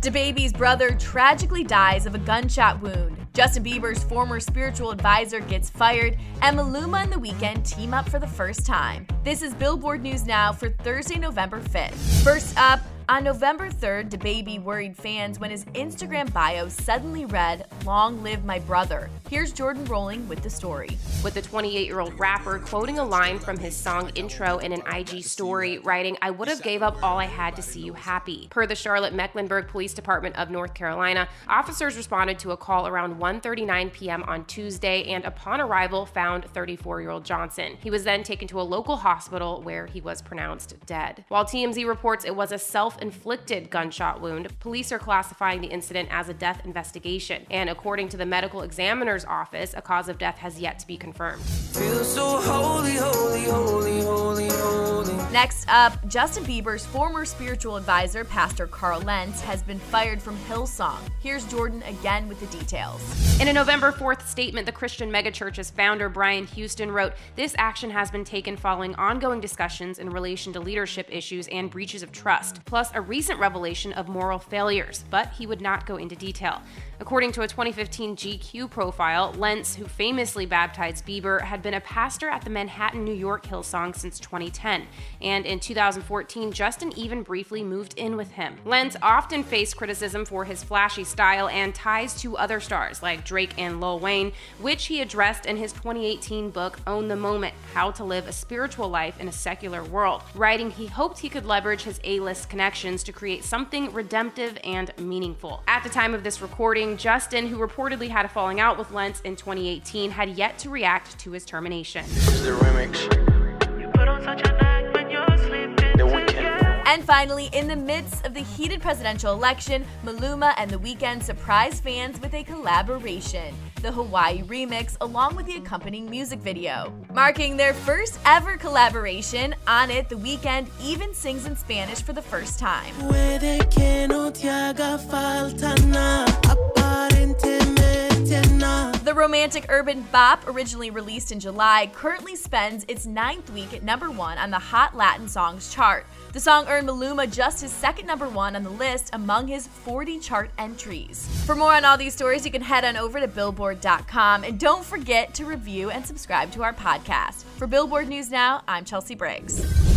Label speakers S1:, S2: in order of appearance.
S1: DaBaby's brother tragically dies of a gunshot wound. Justin Bieber's former spiritual advisor gets fired, and Maluma and The Weeknd team up for the first time. This is Billboard News Now for Thursday, November 5th. First up, on November 3rd, DaBaby worried fans when his Instagram bio suddenly read, "Long live my brother." Here's Jordan Rolling with the story.
S2: With the 28-year-old rapper quoting a line from his song Intro in an IG story, writing, "I would have gave up all I had to see you happy." Per the Charlotte-Mecklenburg Police Department of North Carolina, officers responded to a call around 1:39 p.m. on Tuesday and upon arrival found 34-year-old Johnson. He was then taken to a local hospital where he was pronounced dead. While TMZ reports it was a self-inflicted gunshot wound, police are classifying the incident as a death investigation, and according to the medical examiner's office, a cause of death has yet to be confirmed.
S3: Feel so holy, holy, holy, holy, holy.
S1: Next up, Justin Bieber's former spiritual advisor, Pastor Carl Lentz, has been fired from Hillsong. Here's Jordan again with the details.
S2: In a November 4th statement, the Christian megachurch's founder, Brian Houston, wrote, "This action has been taken following ongoing discussions in relation to leadership issues and breaches of trust, plus a recent revelation of moral failures," but he would not go into detail. According to a 2015 GQ profile, Lentz, who famously baptized Bieber, had been a pastor at the Manhattan, New York Hillsong since 2010, and in 2014, Justin even briefly moved in with him. Lentz often faced criticism for his flashy style and ties to other stars like Drake and Lil Wayne, which he addressed in his 2018 book, Own the Moment: How to Live a Spiritual Life in a Secular World, writing he hoped he could leverage his A-list connections to create something redemptive and meaningful. At the time of this recording, Justin, who reportedly had a falling out with Lentz in 2018, had yet to react to his termination.
S3: The remix. You put on such a neck when you're sleeping. The Weeknd.
S1: And finally, in the midst of the heated presidential election, Maluma and The Weeknd surprised fans with a collaboration, the Hawaii remix, along with the accompanying music video. Marking their first ever collaboration, on it, The Weeknd even sings in Spanish for the first time. The romantic urban bop, originally released in July, currently spends its 9th week at #1 on the Hot Latin Songs chart. The song earned Maluma just his second #1 on the list among his 40 chart entries. For more on all these stories, you can head on over to Billboard.com, and don't forget to review and subscribe to our podcast. For Billboard News Now, I'm Chelsea Briggs.